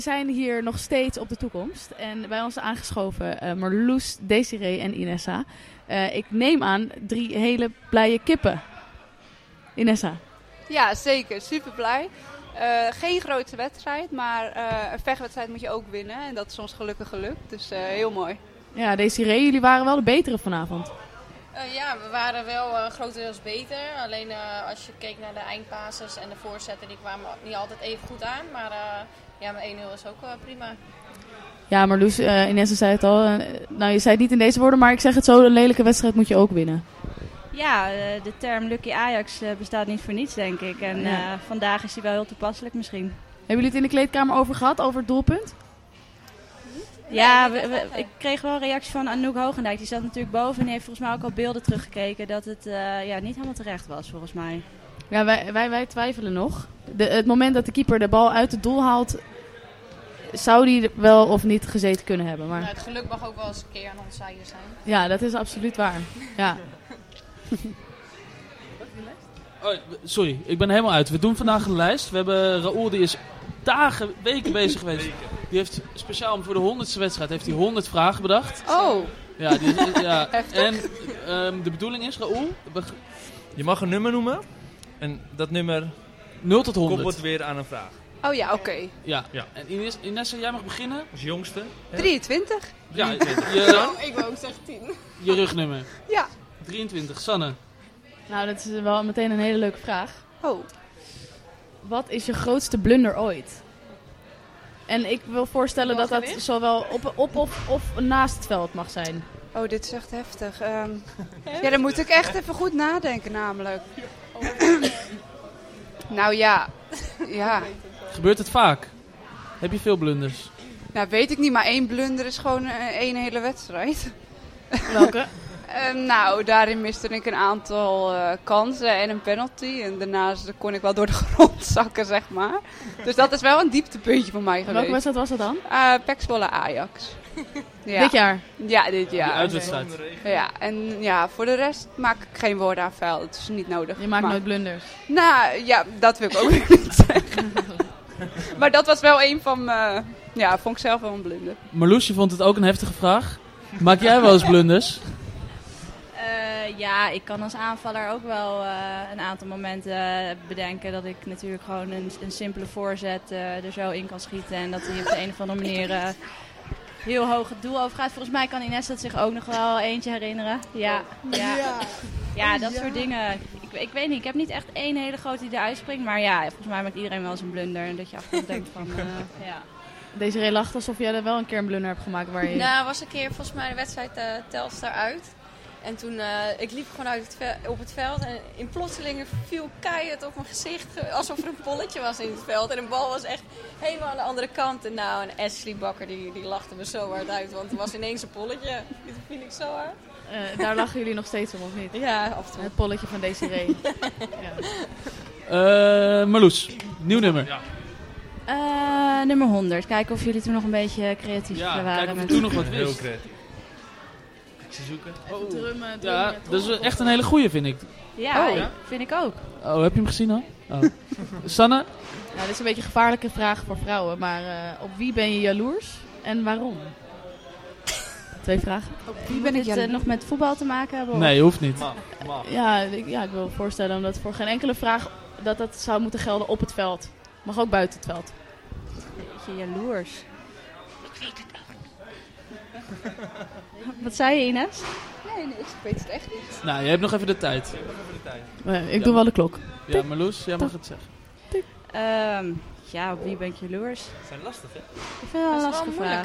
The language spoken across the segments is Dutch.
We zijn hier nog steeds op de toekomst. En bij ons aangeschoven Marloes, Desiree en Inessa. Ik neem aan 3 hele blije kippen. Inessa. Ja, zeker. Super blij. Geen grote wedstrijd, maar een vechtwedstrijd moet je ook winnen. En dat is ons gelukkig gelukt. Dus heel mooi. Ja, Desiree, jullie waren wel de betere vanavond. Ja, we waren wel grotendeels beter. Alleen als je keek naar de eindpases en de voorzetten, die kwamen niet altijd even goed aan. Maar mijn 1-0 is ook prima. Ja, Marloes, Inessa zei het al. Nou, je zei het niet in deze woorden, maar ik zeg het zo, een lelijke wedstrijd moet je ook winnen. Ja, de term Lucky Ajax bestaat niet voor niets, denk ik. En vandaag is hij wel heel toepasselijk misschien. Hebben jullie het in de kleedkamer over gehad, over het doelpunt? Ja, ik kreeg wel een reactie van Anouk Hoogendijk. Die zat natuurlijk boven en die heeft volgens mij ook al beelden teruggekeken dat het niet helemaal terecht was, volgens mij. Ja, wij twijfelen nog. Het moment dat de keeper de bal uit het doel haalt, zou die wel of niet gezeten kunnen hebben. Maar... het geluk mag ook wel eens een keer aan onze zijde zijn. Ja, dat is absoluut waar. Ja. Oh, sorry, ik ben helemaal uit. We doen vandaag een lijst. We hebben Raoul, die is weken bezig geweest. Die heeft speciaal voor de 100ste wedstrijd heeft hij 100 vragen bedacht. Oh! Ja, ja. En de bedoeling is, Raoul... Je mag een nummer noemen. En dat nummer 0 tot 100. koppelt weer aan een vraag. Oh ja, oké. Ja. En Inessa, jij mag beginnen. Als jongste. 23? Ja, Ik wil ook zeggen 10. Je rugnummer. Ja. 23. Sanne. Nou, dat is wel meteen een hele leuke vraag. Oh. Wat is je grootste blunder ooit? En ik wil voorstellen dat dat zowel op of naast het veld mag zijn. Oh, dit is echt heftig. Ja, dan moet ik echt even goed nadenken namelijk. Nou ja. Gebeurt het vaak? Heb je veel blunders? Nou, weet ik niet, maar 1 blunder is gewoon 1 hele wedstrijd. Welke? Nou, daarin miste ik een aantal kansen en een penalty. En daarnaast kon ik wel door de grond zakken, zeg maar. Dus dat is wel een dieptepuntje voor mij geweest. Welke wedstrijd was dat dan? PEC Zwolle Ajax. Ja. Dit jaar? Ja, dit jaar. Die uitwedstrijd. Ja, en ja, voor de rest maak ik geen woorden aan vuil. Het is niet nodig. Je maakt nooit blunders. Nou, ja, dat wil ik ook niet zeggen. Maar dat was wel een van mijn... Ja, vond ik zelf wel een blunder. Marloes, je vond het ook een heftige vraag. Maak jij wel eens blunders? Ja, ik kan als aanvaller ook wel een aantal momenten bedenken dat ik natuurlijk gewoon een simpele voorzet er zo in kan schieten. En dat hij op de een of andere manier heel hoog het doel overgaat. Volgens mij kan Ines dat zich ook nog wel eentje herinneren. Ja, dat soort dingen. Ik weet niet, ik heb niet echt 1 hele grote die eruit springt. Maar ja, volgens mij maakt iedereen wel eens een blunder. En dat je achteraf denkt van, ja. Desiree lacht alsof jij er wel een keer een blunder hebt gemaakt. Waar je... Nou, was een keer volgens mij de wedstrijd Telstar uit. En toen, ik liep gewoon op het veld en in plotseling viel keihard op mijn gezicht. Alsof er een polletje was in het veld. En de bal was echt helemaal aan de andere kant. En nou, en Ashley Bakker die lachte me zo hard uit. Want er was ineens een polletje. Dit viel ik zo hard. Daar lachen jullie nog steeds om, of niet? Ja, af en toe. Het polletje van Desiree. Ja. Marloes, nieuw nummer. Ja. Nummer 100. Kijken of jullie toen nog een beetje creatief Ja, waren. kijken of je toen nog wat Heel wist. creatief. Ik zie zoeken. Drummen, Ja, dat is echt een hele goeie, vind ik. Ja, Oh. vind ik ook. Oh, heb je hem gezien al? Oh. Sanne? Nou, dit is een beetje een gevaarlijke vraag voor vrouwen. Maar op wie ben je jaloers en waarom? 2 vragen. Op wie ben ik het nog met voetbal te maken hebben? Nee, hoeft niet. Mag. Ja, ik wil me voorstellen omdat voor geen enkele vraag dat zou moeten gelden op het veld. Mag ook buiten het veld. Beetje jaloers. Ik weet het echt. Wat zei je, Ines? Nee, ik weet het echt niet. Nou, je hebt nog even de tijd. Ik doe wel de klok. Ja, Marloes, jij mag het zeggen. Ja, op wie ben ik jaloers? Dat zijn lastig, hè? Ik vind het wel een lastige vraag.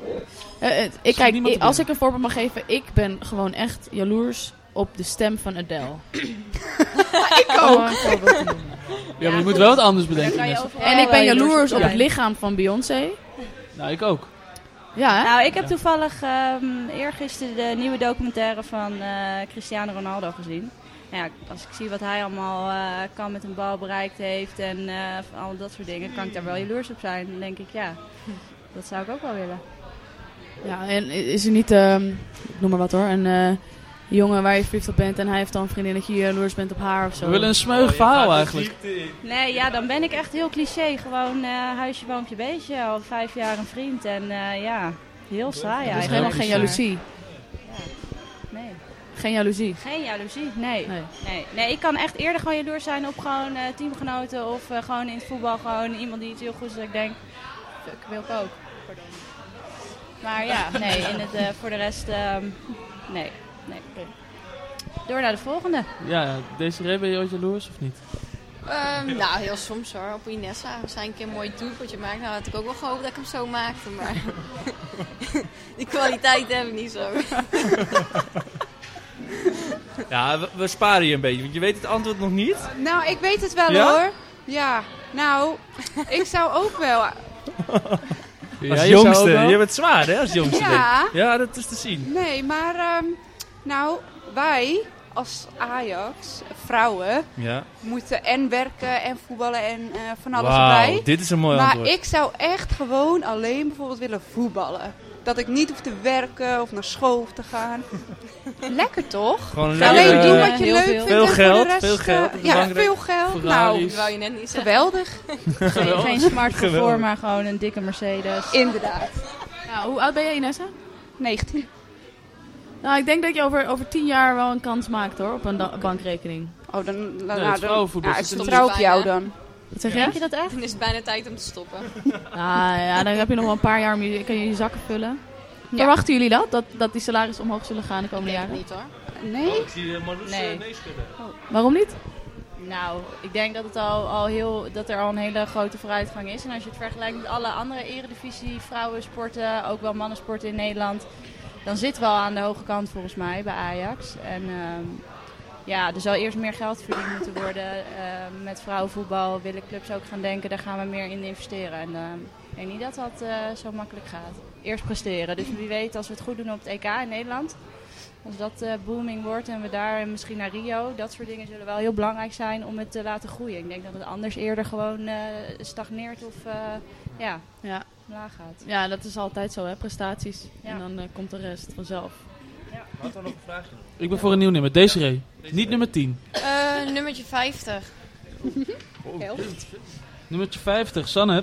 Ja. Als ik een voorbeeld mag geven, ik ben gewoon echt jaloers op de stem van Adele. Ik ook. Ja, maar je moet wel wat anders bedenken. Ines. En ik ben jaloers op het lichaam van Beyoncé. Nou, ik ook. Ja, hè? Nou, ik heb toevallig eergisteren de nieuwe documentaire van Cristiano Ronaldo gezien. Nou ja, als ik zie wat hij allemaal kan met een bal bereikt heeft en al dat soort dingen, kan ik daar wel jaloers op zijn. Dan denk ik, ja, dat zou ik ook wel willen. Ja, en is er niet, ik noem maar wat hoor, een jongen waar je verliefd op bent en hij heeft dan een vriendinnetje, je jaloers bent op haar of zo. We willen een smeug verhaal eigenlijk. Nee, ja, dan ben ik echt heel cliché. Gewoon huisje, boompje, beestje. Al 5 jaar een vriend. En ja, heel saai Dus eigenlijk. helemaal geen jaloezie. Nee. Geen jaloezie. Geen jaloezie, nee, ik kan echt eerder gewoon jaloers zijn op gewoon teamgenoten. Of gewoon in het voetbal gewoon iemand die iets heel goed is. Dat ik denk, fuck, wil ik ook. Pardon. Maar ja, nee, voor de rest, nee. Door naar de volgende. Ja, Desiree, ben je ooit jaloers of niet? Nou, heel soms hoor. Op Inessa. Als hij een keer een mooi doelpuntje maakt, nou had ik ook wel gehoopt dat ik hem zo maakte. Maar die kwaliteit heb ik niet zo. Ja, we sparen je een beetje, want je weet het antwoord nog niet. Nou, ik weet het wel Ja? hoor. Ja, nou, ik zou ook wel... Als je zou jongste, ook wel? je bent zwaar hè, als jongste. Ja. denk ik. Ja, dat is te zien. Nee, maar nou, wij als Ajax, vrouwen, Ja. moeten en werken en voetballen en van alles Wauw, erbij. dit is een mooi Maar antwoord. ik zou echt gewoon alleen bijvoorbeeld willen voetballen. Dat ik niet hoef te werken of naar school hoef te gaan. Lekker toch? Gewoon een Alleen lekkere- doen wat je heel leuk veel. vindt. Veel en voor geld, de rest, veel geld op de ja, bankrekening. veel geld. Ferraris. Nou, Dat wou je net niet zeggen. geweldig. Geen smartphone Geweldig. voor, maar gewoon een dikke Mercedes. Inderdaad. Nou, hoe oud ben je, Inessa? 19. Nou, ik denk dat je over 10 jaar wel een kans maakt hoor, op een bankrekening. Oh, dan... het is vrouwenvoetbal. Ja, ik Zit er vertrouw niet op jou bijna. dan. Wat zeg je? Denk je dat echt? Dan is het bijna tijd om te stoppen. Ja, dan heb je nog wel een paar jaar om kan je zakken vullen. Ja. Verwachten jullie dat die salarissen omhoog zullen gaan de komende Denk jaren? niet hoor. Nee? Ik zie Marloes Nee. nee schudden. Waarom niet? Nou, ik denk dat, dat er al een hele grote vooruitgang is. En als je het vergelijkt met alle andere eredivisie, vrouwensporten, ook wel mannensporten in Nederland, dan zit wel aan de hoge kant volgens mij bij Ajax. En ja, er zal eerst meer geld verdiend moeten worden. Met vrouwenvoetbal willen clubs ook gaan denken, daar gaan we meer in investeren. En ik denk niet dat dat zo makkelijk gaat. Eerst presteren. Dus wie weet, als we het goed doen op het EK in Nederland, als dat booming wordt en we daar misschien naar Rio, dat soort dingen zullen wel heel belangrijk zijn om het te laten groeien. Ik denk dat het anders eerder gewoon stagneert of Ja. omlaag gaat. Ja, dat is altijd zo hè, prestaties. Ja. En dan komt de rest vanzelf. Had er nog een vraagje? Ik ben voor een nieuw nummer. Desiree. Niet nummer 10. Nummertje 50. Nummertje 50. Sanne.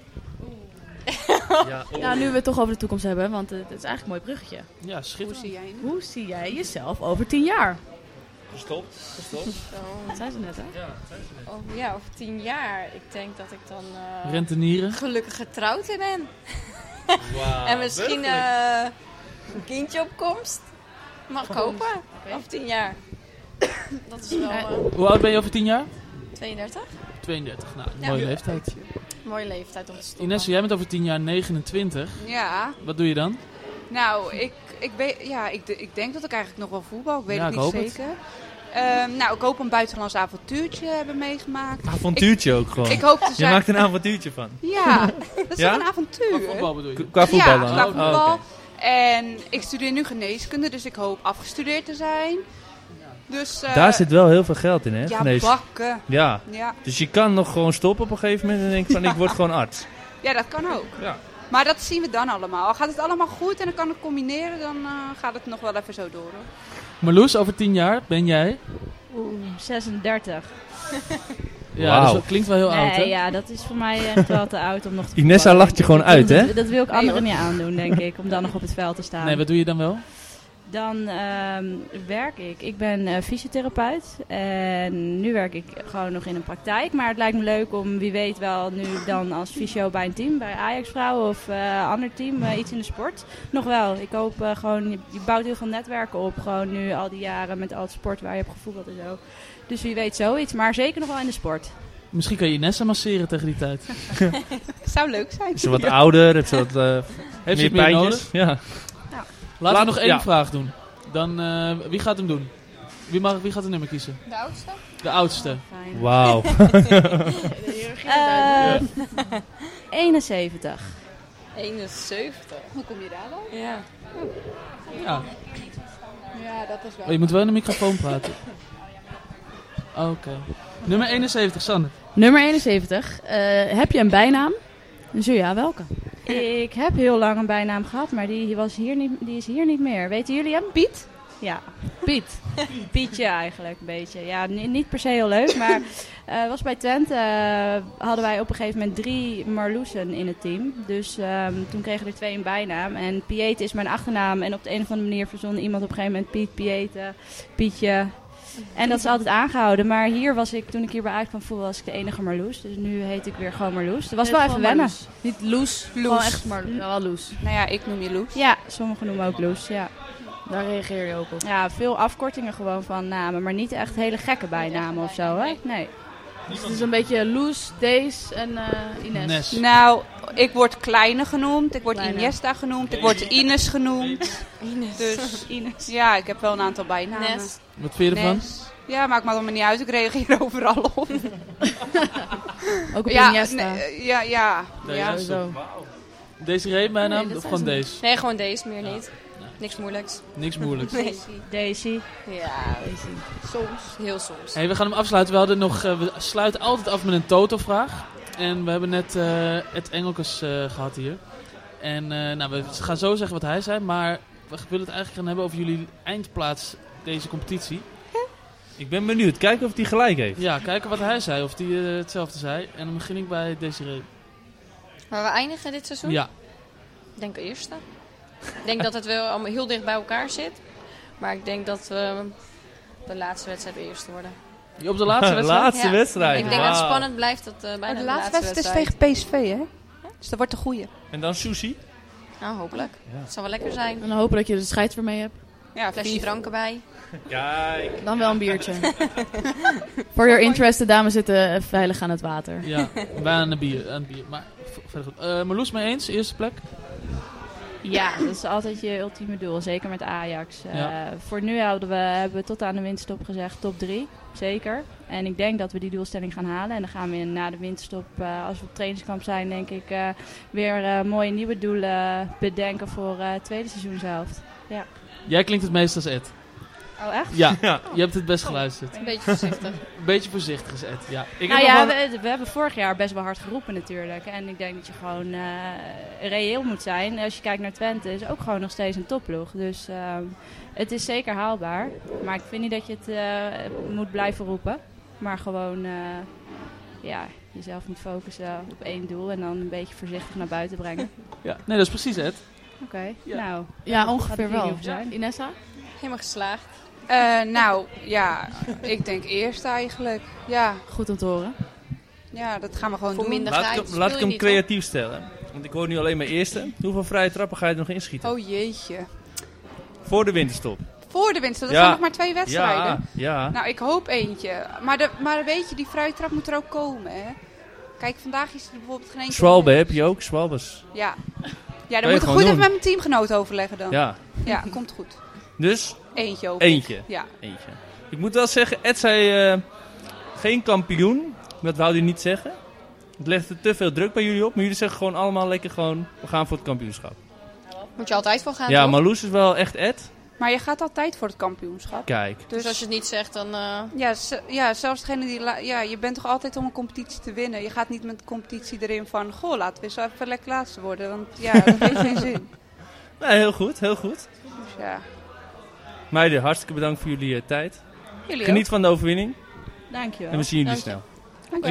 Ja, nu we het toch over de toekomst hebben, want het is eigenlijk een mooi bruggetje. Ja, Hoe schitterend. zie jij hem? Hoe zie jij jezelf over 10 jaar? Gestopt. Dat zei ze net hè? Ja, over 10 jaar. Ik denk dat ik dan Rentenieren. gelukkig getrouwd ben. Wauw. En misschien een kindje op komst. Mag kopen. Over 10 jaar. Dat is wel Hoe oud ben je over 10 jaar? 32. 32. Nou, Ja. mooie leeftijd. Mooie leeftijd om te stoppen. Ines, jij bent over 10 jaar 29. Ja, Wat doe je dan? nou, ik denk dat ik eigenlijk nog wel voetbal. Ik weet Ja, het ik niet hoop het. zeker. Nou, ik hoop een buitenlands avontuurtje hebben meegemaakt. Avontuurtje ook gewoon. Ik hoop te Je zijn... maakt een avontuurtje van. Ja, dat is Ja? toch een avontuur. Voetbal bedoel je? Qua voetbal ja, dan? qua Oh, voetbal. oké. En ik studeer nu geneeskunde, dus ik hoop afgestudeerd te zijn. Dus, Daar zit wel heel veel geld in, hè? ja, Genees. bakken. Ja. Ja. Dus je kan nog gewoon stoppen op een gegeven moment en denken van ik word gewoon arts. Ja, dat kan ook. Ja. Maar dat zien we dan allemaal. Gaat het allemaal goed en dan kan ik combineren, dan gaat het nog wel even zo door. Hoor. Marloes, over 10 jaar ben jij? 36. Ja, Wauw. dat klinkt wel heel oud, hè? Nee, ja, dat is voor mij echt wel te oud om nog te Inessa voetballen, lacht je denk ik. gewoon uit, hè? Dat wil ik Nee, anderen hoor. niet aandoen, denk ik, om dan nog op het veld te staan. Nee, wat doe je dan wel? Dan werk ik. Ik ben fysiotherapeut en nu werk ik gewoon nog in een praktijk. Maar het lijkt me leuk om, wie weet wel, nu dan als fysio bij een team, bij Ajax vrouwen of ander team, iets in de sport. Nog wel. Ik hoop gewoon, je bouwt heel veel netwerken op, gewoon nu al die jaren met al het sport waar je hebt gevoetbald en zo. Dus wie weet zoiets, maar zeker nog wel in de sport. Misschien kan je Inessa masseren tegen die tijd. Zou leuk zijn. Is ze wat ouder, heeft ze wat Heeft ze meer het meer pijntjes? nodig? Ja. Laten we nog één ja. vraag doen. Dan, wie gaat hem doen? Wie gaat een nummer kiezen? De oudste? De oudste. Fijn. Wauw. 71. 71. Hoe kom je daar dan? Ja. Ja. Ja, dat is wel. Oh, je moet wel in de microfoon praten. Oké. Nummer 71, Sanne. Nummer 71. Heb je een bijnaam? Zo ja, welke? Ik heb heel lang een bijnaam gehad, maar die is hier niet meer. Weten jullie hem? Piet? Ja, Piet. Pietje eigenlijk een beetje. Ja, niet per se heel leuk, maar was bij Twente hadden wij op een gegeven moment 3 Marloesen in het team. Dus toen kregen er 2 een bijnaam. En Piet is mijn achternaam. En op de een of andere manier verzon iemand op een gegeven moment Piet, Piete, Pietje. En dat is altijd aangehouden. Maar hier was ik, toen ik hier bij Ajax van voel, was ik de enige Marloes. Dus nu heet ik weer gewoon Marloes. Dat was wel even wennen. Marloes. Niet Loes. Gewoon echt Marloes. Ja, wel Loes. Nou ja, ik noem je Loes. Ja, sommigen noemen ook Loes, ja. Daar reageer je ook op. Ja, veel afkortingen gewoon van namen, maar niet echt hele gekke bijnamen of zo, hè? Nee. Dus het is een beetje Loes, Dees en Ines. Nes. Nou, ik word Kleine genoemd, ik word Kleine. Iniesta genoemd, ik word Ines genoemd. Dus Ines. ja, ik heb wel een aantal bijnamen. Nes. Wat vind je ervan? Nes. Ja, maakt me allemaal niet uit, ik reageer overal op. Ook op Ja, Iniesta. ja. Sowieso. Desiree, mijn naam? dat Of zijn gewoon ze deze? Nee, gewoon deze, meer niet. Niks moeilijks. Niks moeilijks. Nee. Daisy. Ja, soms. Heel soms. Hey, we gaan hem afsluiten. We sluiten altijd af met een Toto-vraag. En we hebben net Ed Engelkes gehad hier. En we gaan zo zeggen wat hij zei. Maar we willen het eigenlijk gaan hebben over jullie eindplaats deze competitie. Ik ben benieuwd. Kijken of hij gelijk heeft. Ja, kijken wat hij zei. Of hij hetzelfde zei. En dan begin ik bij Desiree. Maar we eindigen dit seizoen? Ja. Ik denk eerste. Ik denk dat het wel allemaal heel dicht bij elkaar zit. Maar ik denk dat we de laatste wedstrijd eerste worden. Op de laatste wedstrijd? Laatste Ja. wedstrijd. Ik denk dat het Wauw. spannend blijft tot bijna Maar de de laatste wedstrijd is tegen PSV, hè? Dus dat wordt de goeie. En dan sushi. Nou, hopelijk. Ja. Het zal wel lekker zijn. En dan hopen dat je de scheids weer mee hebt. Ja, Een flesje drank erbij. Kijk. Dan wel een biertje. For your interest, de dames zitten veilig aan het water. Ja, wij aan het bier. Maar verder goed. Marloes, mee eens? Eerste plek? Ja, dat is altijd je ultieme doel. Zeker met Ajax. Ja. Voor nu hebben we tot aan de winterstop gezegd top 3. Zeker. En ik denk dat we die doelstelling gaan halen. En dan gaan we na de winterstop, als we op trainingskamp zijn, denk ik weer mooie nieuwe doelen bedenken voor tweede seizoenshelft. Ja. Jij klinkt het meest als Ed. Oh, echt? Ja, Ja. je hebt het best geluisterd. Een beetje voorzichtig. Een beetje voorzichtig is Ed, ja. Ik Nou heb ja, nog wel- we hebben vorig jaar best wel hard geroepen natuurlijk. En ik denk dat je gewoon reëel moet zijn. Als je kijkt naar Twente is ook gewoon nog steeds een topploeg. Dus het is zeker haalbaar. Maar ik vind niet dat je het moet blijven roepen. Maar gewoon jezelf moet focussen op één doel. En dan een beetje voorzichtig naar buiten brengen. Ja. Nee, dat is precies Ed. Oké, Ja. nou. Ja, Gaat ongeveer het hier wel. over zijn? Inessa? Helemaal geslaagd. Nou, ja, ik denk eerste eigenlijk. Ja, Goed om te horen. ja, dat gaan we gewoon Voor doen. minder Laat geit ik speel hem je niet, creatief stellen. Want ik hoor nu alleen maar eerste. Hoeveel vrije trappen ga je er nog inschieten? Oh jeetje. Voor de winterstop. Voor de winst, dat Ja. zijn nog maar 2 wedstrijden. Ja, ja. Nou, ik hoop eentje. Maar weet je, die vrije trap moet er ook komen, hè. Kijk, vandaag is er bijvoorbeeld geen enkele... Schwalbe heb je ook. Schwalbes. Ja. je Ja, dan moet ik gewoon goed even doen. met mijn teamgenoot overleggen dan. Ja. Ja, komt goed. Dus Eentje ook. eentje. Ja. Eentje. Ik moet wel zeggen, Ed zei geen kampioen. Dat wou hij niet zeggen. Het legde te veel druk bij jullie op. Maar jullie zeggen gewoon allemaal lekker gewoon, we gaan voor het kampioenschap. Moet je altijd voor gaan, Ja, toch? Marloes is wel echt Ed. Maar je gaat altijd voor het kampioenschap. Kijk. Dus als je het niet zegt, dan... Ja, zelfs degene die... je bent toch altijd om een competitie te winnen. Je gaat niet met de competitie erin van... Goh, laten we eens even lekker laatste worden. Want ja, dat heeft geen zin. Nee, heel goed, heel goed. Dus ja. Meiden, hartstikke bedankt voor jullie tijd. Jullie Geniet ook. van de overwinning. Dankjewel. En we zien jullie Dank je. snel.